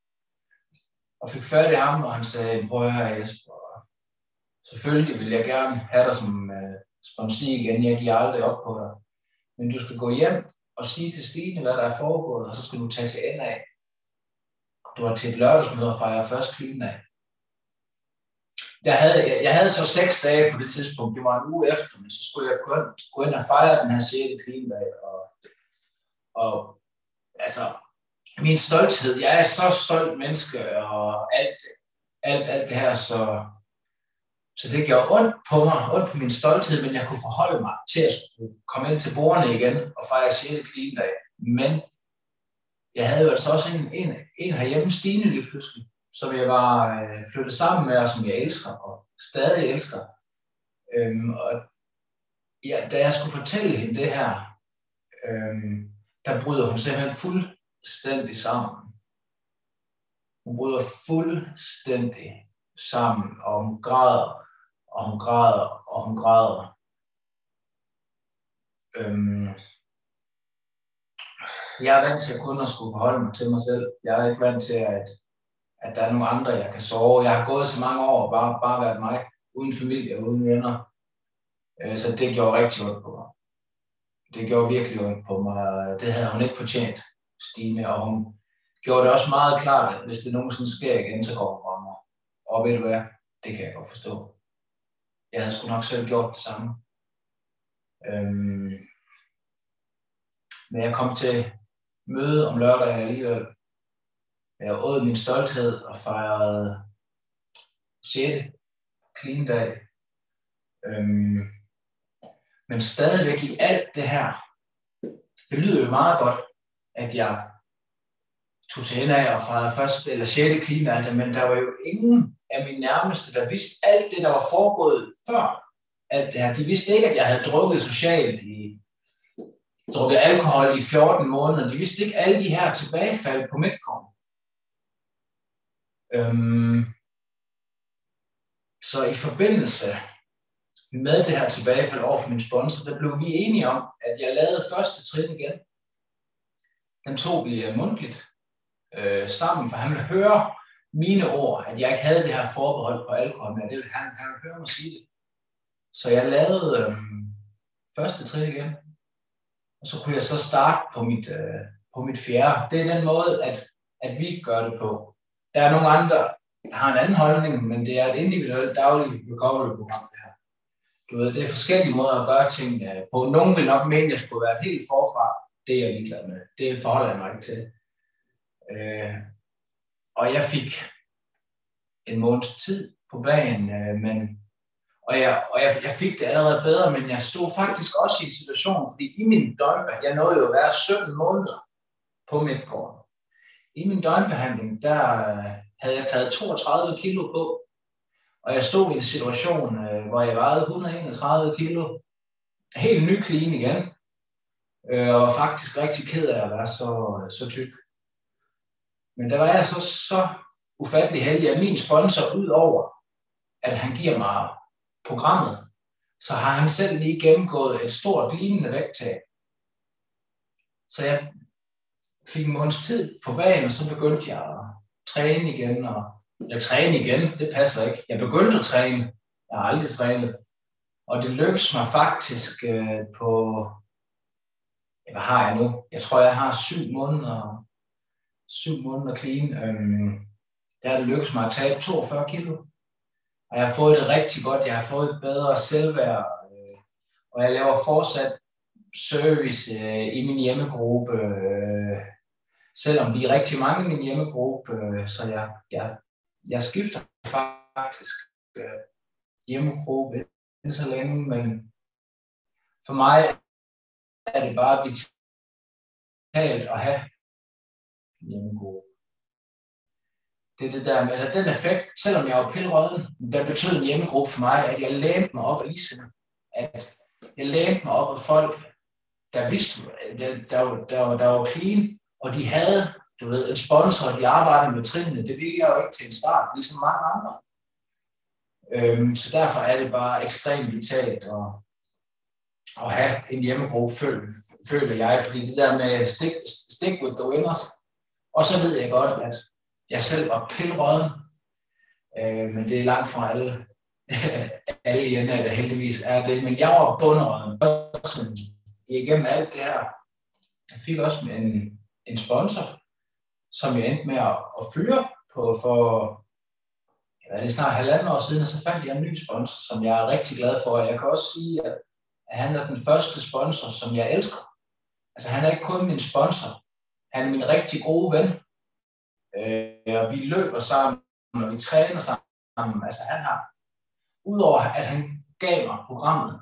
Og fik fat i ham, og han sagde, prøv at høre, Jesper, selvfølgelig vil jeg gerne have dig som uh, sponsor igen, jeg giver aldrig op på dig. Men du skal gå hjem og sige til Stine, hvad der er foregået, og så skal du tage til ende af. Du var til et lørdagsmøde og fejre først clean dag. Jeg havde, jeg, jeg havde så seks dage på det tidspunkt, det var en uge efter, men så skulle jeg gå, gå ind og fejre den her sjette clean dag. Og, og altså, min stolthed, jeg er så stolt menneske, og alt, alt, alt det her, så, så det gjorde ondt på mig, ondt på min stolthed, men jeg kunne forholde mig til at komme ind til bordene igen og fejre sjette clean dag. Men jeg havde jo altså også en, en, en herhjemme, Stine lige pludselig, som jeg var øh, flyttet sammen med, og som jeg elsker, og stadig elsker. Øhm, og ja, da jeg skulle fortælle hende det her, øhm, der bryder hun simpelthen fuldstændig sammen. Hun bryder fuldstændig sammen, og hun græder, og hun græder, og hun græder. Øhm, jeg er vant til at kun at skulle forholde mig til mig selv. Jeg er ikke vant til, at, at der er nogle andre, jeg kan sove. Jeg har gået så mange år og bare, bare været mig, uden familie og uden venner. Øh, så det gjorde rigtig ondt på mig. Det gjorde virkelig ondt på mig. Det havde hun ikke fortjent, Stine, og hun gjorde det også meget klart, at hvis det nogensinde sker igen, så går hun fra mig. Og ved du hvad? Det kan jeg godt forstå. Jeg havde sgu nok selv gjort det samme. Øhm, men jeg kom til møde om lørdagen alligevel. Jeg åd min stolthed og fejrede sjette clean dag. Øhm, men stadigvæk i alt det her, det lyder jo meget godt, at jeg tog til ende af og fejrede først eller sjette clean dag, men der var jo ingen af mine nærmeste, der vidste alt det, der var foregået før alt det her. De vidste ikke, at jeg havde drukket socialt i drukket alkohol i fjorten måneder. De vidste ikke alle de her tilbagefald på Midtgården. Øhm, så i forbindelse med det her tilbagefald over for min sponsor, der blev vi enige om, at jeg lavede første trin igen. Den tog vi mundtligt øh, sammen, for han ville høre mine ord, at jeg ikke havde det her forbehold på alkohol, men det ville han, han ville høre mig sige det. Så jeg lavede øh, første trin igen. Og så kunne jeg så starte på mit, øh, på mit fjerde. Det er den måde, at, at vi gør det på. Der er nogle andre, der har en anden holdning, men det er et individuelt dagligt recovery-program, det her. Du ved, det er forskellige måder at gøre ting på. Nogen vil nok mene, at jeg skulle være helt forfra. Det er jeg ligeglad med. Det forholder jeg mig ikke til. Øh, og jeg fik en måneds tid på bagen, øh, men, Og, jeg, og jeg, jeg fik det allerede bedre, men jeg stod faktisk også i en situation, fordi i min døgnbehandling, jeg nåede jo at være sytten måneder på Midtgården. I min døgnbehandling, der havde jeg taget toogtredive kilo på, og jeg stod i en situation, hvor jeg vejede et hundrede og enogtredive kilo, helt ny clean igen, og faktisk rigtig ked af at være så, så tyk. Men der var jeg så, så ufattelig heldig, at min sponsor, ud over at han giver mig programmet, så har han selv lige gennemgået et stort lignende vægttab. Så jeg fik en måneds tid på banen, og så begyndte jeg at træne igen. Og jeg træne igen, det passer ikke. Jeg begyndte at træne. Jeg har aldrig trænet. Og det lykkedes mig faktisk øh, på, hvad har jeg nu? Jeg tror, jeg har syv måneder, syv måneder clean. Øhm, der er det lykkedes mig at tabe toogfyrre kilo. Og jeg har fået det rigtig godt. Jeg har fået et bedre selvværd. Øh, og jeg laver fortsat service øh, i min hjemmegruppe. Øh, selvom vi er rigtig mange i min hjemmegruppe, øh, så jeg, jeg, jeg skifter faktisk øh, hjemmegruppe ikke så længe, men for mig er det bare vitalt at have en hjemmegruppe. Det er det der med, altså den effekt, selvom jeg var pillerøden, der betød en hjemmegruppe for mig, at jeg lænede mig op af ligesiden. At jeg lænede mig op af folk, der vidste, der, der, der, der var clean, og de havde, du ved, en sponsor, og de arbejdede med trinene. Det ville jeg jo ikke til en start, ligesom mange andre. Øhm, så derfor er det bare ekstremt vitalt at, at have en hjemmegruppe, føler, føler jeg, fordi det der med stick, stick with the winners, og så ved jeg godt, at jeg selv var pillerøden, øh, men det er langt fra alle, alle i ender, der heldigvis er det, men jeg var bunderøden. Igennem alt det her, jeg fik også en, en sponsor, som jeg endte med at, at fyre på for, ja, det er snart halvanden år siden, og så fandt jeg en ny sponsor, som jeg er rigtig glad for. Jeg kan også sige, at han er den første sponsor, som jeg elsker. Altså han er ikke kun min sponsor, han er min rigtig gode ven, øh, og vi løber sammen, og vi træner sammen. Altså han har, udover at han gav mig programmet,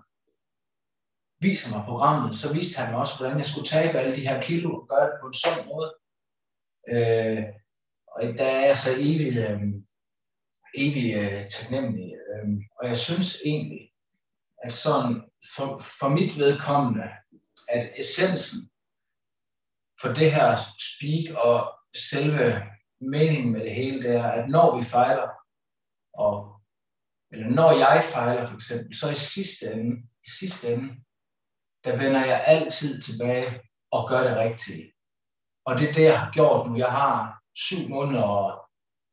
viser mig programmet, så viste han mig også, hvordan jeg skulle tabe alle de her kilo og gøre det på en sådan måde. Øh, og der er jeg så evig, øh, evig øh, taknemmelig. Øh, og jeg synes egentlig, at sådan for, for mit vedkommende, at essensen for det her speak og selve meningen med det hele, det er, at når vi fejler, og, eller når jeg fejler for eksempel, så i sidste ende, i sidste ende, der vender jeg altid tilbage og gør det rigtigt. Og det er det, jeg har gjort nu. Jeg har syv måneder og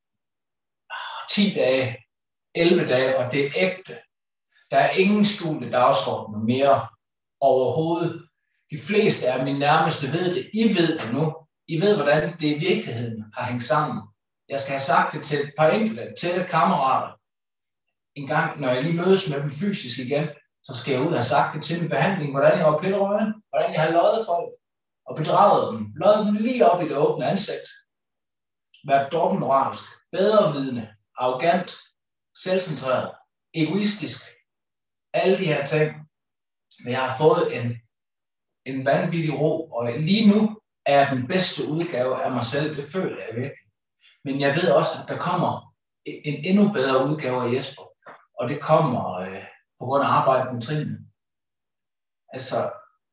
ti dage, elleve dage, og det er ægte. Der er ingen skjulte dagsordner mere overhovedet. De fleste af mine nærmeste ved det. I ved det nu. I ved, hvordan det i virkeligheden har hængt sammen. Jeg skal have sagt det til et par enkelte, tætte kammerater. En gang, når jeg lige mødes med dem fysisk igen, så skal jeg ud og have sagt det til min behandling, hvordan jeg var pillerøden, hvordan jeg har løjet folk og bedraget dem. Løjet dem lige op i det åbne ansigt. Været dobbeltmoralsk, bedrevidende, arrogant, selvcentreret, egoistisk. Alle de her ting. Men jeg har fået en, en vanvittig ro, og lige nu er jeg den bedste udgave af mig selv. Det føler jeg virkelig. Men jeg ved også, at der kommer en endnu bedre udgave af Jesper. Og det kommer øh, på grund af arbejdet med trinene. Altså,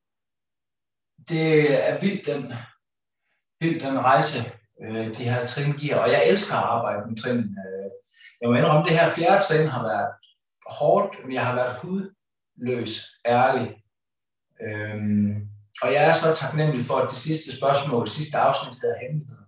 det er vildt den, vildt den rejse, øh, de her trin giver. Og jeg elsker at arbejde med trinene. Jeg må indrømme, det her fjerde trin har været hårdt, men jeg har været hudløs, ærlig. Øhm, og jeg er så taknemmelig for, at det sidste spørgsmål, det sidste afsnit hedder hemmelighed.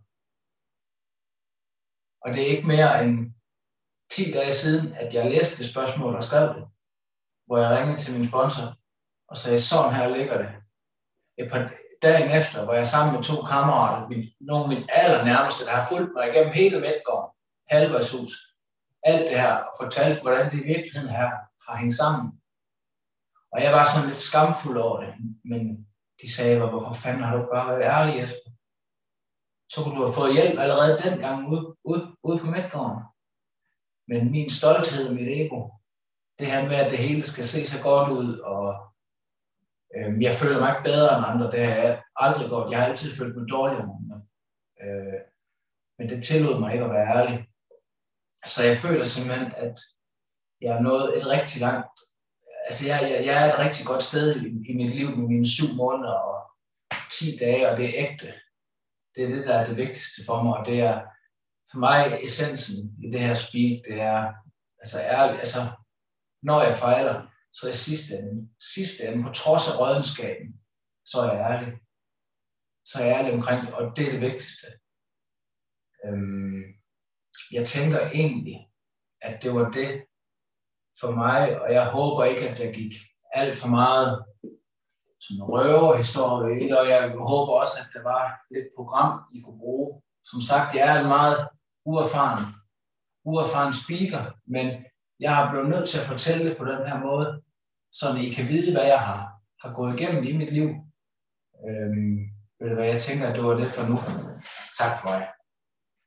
Og det er ikke mere end ti dage siden, at jeg læste det spørgsmål og skrev det, hvor jeg ringede til min sponsor og sagde, sådan her ligger det. Et par dagen efter var jeg sammen med to kammerater, nogle af mine allernærmeste, der har fulgt mig igennem hele Midtgården, Halvvejshus, alt det her, og fortalte, hvordan det i virkeligheden her har hængt sammen. Og jeg var sådan lidt skamfuld over det, men de sagde, hvorfor fanden har du bare været ærlig, Jesper? Så kunne du have fået hjælp allerede dengang ude, ude, ude på Midtgården. Men min stolthed og mit ego, det her med, at det hele skal se så godt ud, og øh, jeg føler mig ikke bedre end andre, det har jeg aldrig gjort. Jeg har altid følt mig dårligere end andre. Øh, men det tillod mig ikke at være ærlig. Så jeg føler simpelthen, at jeg er nået et rigtig langt, altså jeg, jeg, jeg er et rigtig godt sted i, i mit liv med mine syv måneder og ti dage, og det er ægte. Det er det, der er det vigtigste for mig, og det er for mig essensen i det her speak, det er altså ærligt, altså når jeg fejler, så er jeg sidste ende, sidste ende, på trods af rådenskaben, så er jeg ærlig. Så er jeg ærlig omkring det, og det er det vigtigste. Øhm, jeg tænker egentlig, at det var det for mig, og jeg håber ikke, at der gik alt for meget sådan røverhistorie i det, og jeg håber også, at der var lidt program, I kunne bruge. Som sagt, jeg er en meget uerfaren, uerfaren speaker, men jeg har blevet nødt til at fortælle det på den her måde, så I kan vide, hvad jeg har, har gået igennem i mit liv. Øhm, ved du hvad, jeg tænker, at det var det for nu. Tak for jer.